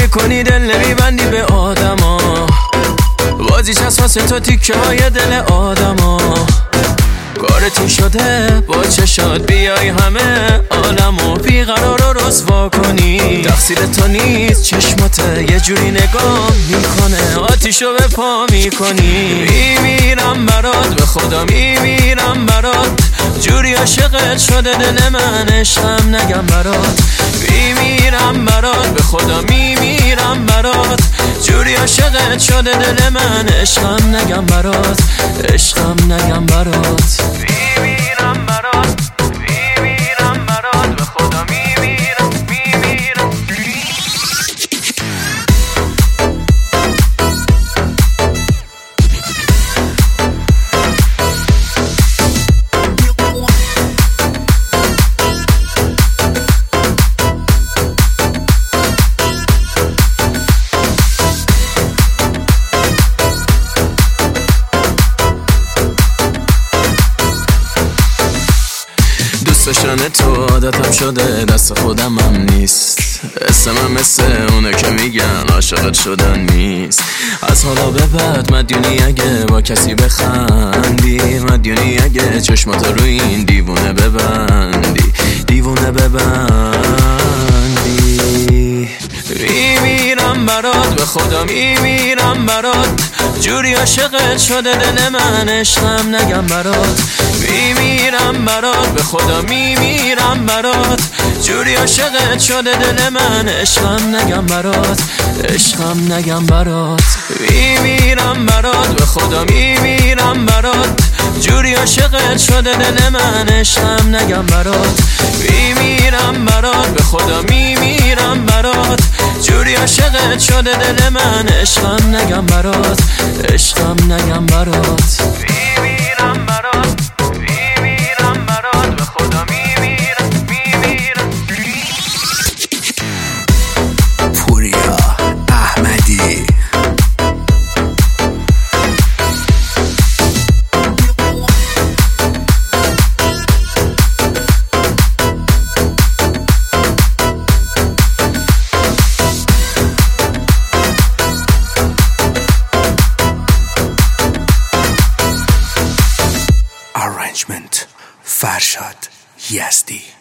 میکنی دل نمیبندی به آدما، بازی واسه تو تیکه های دل آدما. کارت شده با چشات بیای همه عالمو بیقرار و رسوا کنی. تقصیر تو نیست چشمات یه جوری نگاه میکنه، آتیشو به پا میکنی. میمیرم برات به خدا میمیرم برات، جوری عاشقت شده دل من عشقم نگم برات. میمیرم برات به خدا میمیرم برات، جوری عاشقت شده دل من عشقم نگم برات، عشقم نگم برات. میمیرم برات میمیرم برات به خدا میمیرم میمیرم. داشتن تو عادتم شده، دست خودم هم نیست. اسمم مثل اونه که میگن عاشقت شدن نیست. از حالا به بعد مدیونی اگه با کسی بخندی، مدیونی اگه چشمات رو این دیوونه ببندی، دیوونه ببندی. میمیرم برات به خدا میمیرم برات، جوری عاشقت شده دل من عشقم نگم برات. میمیرم برات به خدا میمیرم برات، جوری عاشقت شده دل من عشقم نگم برات، عشقم نگم برات. میمیرم برات به خدا میمیرم برات، جوری عاشقت شده دل من عشقم نگم برات. میمیرم برات به خدا میمیرم برات، جوری عاشقت شده دل من عشقم نگم برات، عشقم نگم برات. میمیرم برات میمیرم برات به خدا میمیرم میمیرم. پوریا احمدی. Arrangement فرشاد یزدی.